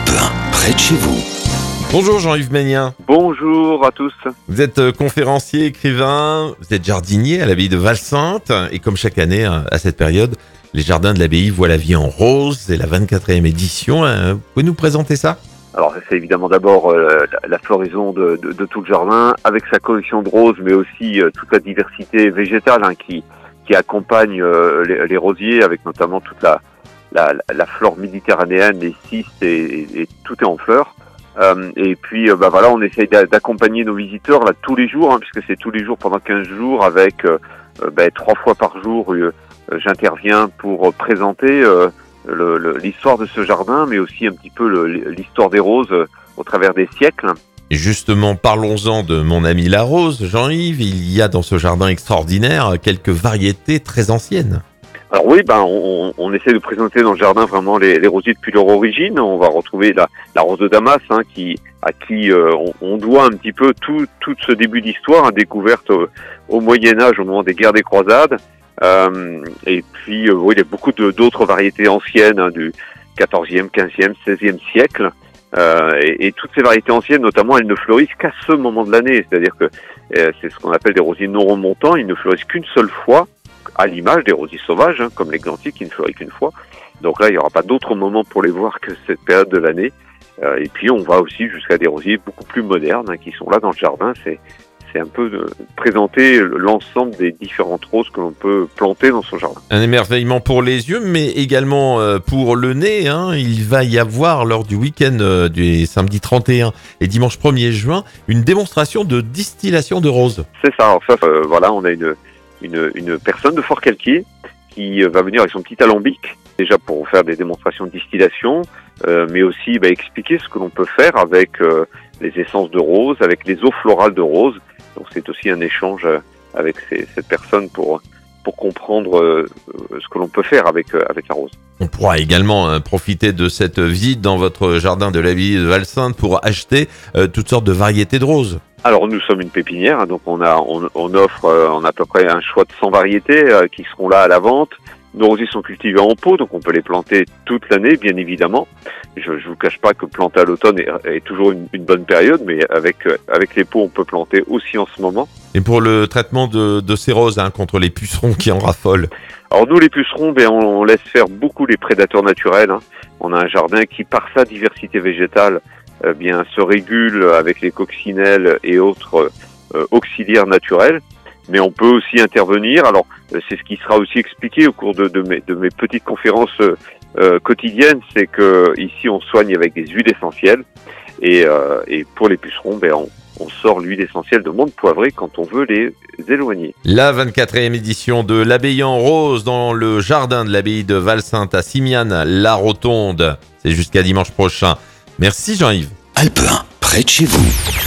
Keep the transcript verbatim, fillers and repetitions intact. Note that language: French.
Alpe un, près de chez vous. Bonjour Jean-Yves Ménien. Bonjour à tous. Vous êtes euh, conférencier, écrivain, vous êtes jardinier à l'abbaye de Valsainte et comme chaque année à cette période, les jardins de l'abbaye voient la vie en rose. C'est la vingt-quatrième édition. Vous pouvez nous présenter ça ? Alors c'est évidemment d'abord euh, la, la floraison de, de, de tout le jardin avec sa collection de roses, mais aussi euh, toute la diversité végétale hein, qui, qui accompagne euh, les, les rosiers, avec notamment toute la, la, la flore méditerranéenne, les cistes et, et, et tout est en fleurs. Euh, et puis euh, bah voilà, on essaye d'accompagner nos visiteurs là tous les jours, hein, puisque c'est tous les jours pendant quinze jours, avec euh, bah, trois fois par jour, euh, j'interviens pour présenter euh, le, le, l'histoire de ce jardin, mais aussi un petit peu le, l'histoire des roses euh, au travers des siècles. Et justement, parlons-en de mon ami la rose, Jean-Yves. Il y a dans ce jardin extraordinaire quelques variétés très anciennes. Alors oui, ben on, on essaie de présenter dans le jardin vraiment les, les rosiers depuis leur origine. On va retrouver la, la rose de Damas, hein, qui à qui euh, on, on doit un petit peu tout, tout ce début d'histoire, hein, découverte au, au Moyen Âge, au moment des guerres des croisades. Euh, et puis euh, oui, il y a beaucoup de, d'autres variétés anciennes hein, du quatorzième, quinzième, seizième siècle. Euh, et, et toutes ces variétés anciennes, notamment, elles ne fleurissent qu'à ce moment de l'année. C'est-à-dire que euh, c'est ce qu'on appelle des rosiers non remontants. Ils ne fleurissent qu'une seule fois, à l'image des rosiers sauvages, hein, comme l'églantier qui ne fleurit qu'une fois. Donc là, il n'y aura pas d'autre moment pour les voir que cette période de l'année. Euh, et puis, on va aussi jusqu'à des rosiers beaucoup plus modernes hein, qui sont là dans le jardin. C'est, c'est un peu de présenter l'ensemble des différentes roses que l'on peut planter dans son jardin. Un émerveillement pour les yeux, mais également euh, pour le nez. Hein. Il va y avoir, lors du week-end euh, du samedi trente et un et dimanche premier juin, une démonstration de distillation de roses. C'est ça. Alors ça, euh, voilà, on a une... Une, une personne de Fort-Calquier qui va venir avec son petit alambic, déjà pour faire des démonstrations de distillation, euh, mais aussi bah, expliquer ce que l'on peut faire avec euh, les essences de rose, avec les eaux florales de rose. Donc c'est aussi un échange avec ces, cette personne pour pour comprendre euh, ce que l'on peut faire avec euh, avec la rose. On pourra également euh, profiter de cette visite dans votre jardin de l'abbaye de Valsainte pour acheter euh, toutes sortes de variétés de roses. Alors nous sommes une pépinière, donc on a on, on offre euh, on a à peu près un choix de cent variétés euh, qui seront là à la vente. Nos rosiers sont cultivés en pot, donc on peut les planter toute l'année, bien évidemment. Je ne vous cache pas que planter à l'automne est, est toujours une, une bonne période, mais avec euh, avec les pots, on peut planter aussi en ce moment. Et pour le traitement de, de ces roses hein, contre les pucerons qui en raffolent. Alors nous, les pucerons, ben, on, on laisse faire beaucoup les prédateurs naturels. Hein. On a un jardin qui, par sa diversité végétale, eh bien, se régule avec les coccinelles et autres euh, auxiliaires naturels. Mais on peut aussi intervenir. Alors, c'est ce qui sera aussi expliqué au cours de, de, mes, de mes petites conférences euh, quotidiennes, c'est que ici on soigne avec des huiles essentielles. Et, euh, et pour les pucerons, ben, on, on sort l'huile essentielle de menthe poivrée quand on veut les éloigner. La vingt-quatrième édition de l'abbaye en rose dans le jardin de l'abbaye de Valsainte à Simiane-la-Rotonde. C'est jusqu'à dimanche prochain. Merci Jean-Yves. Alpe un, près de chez vous.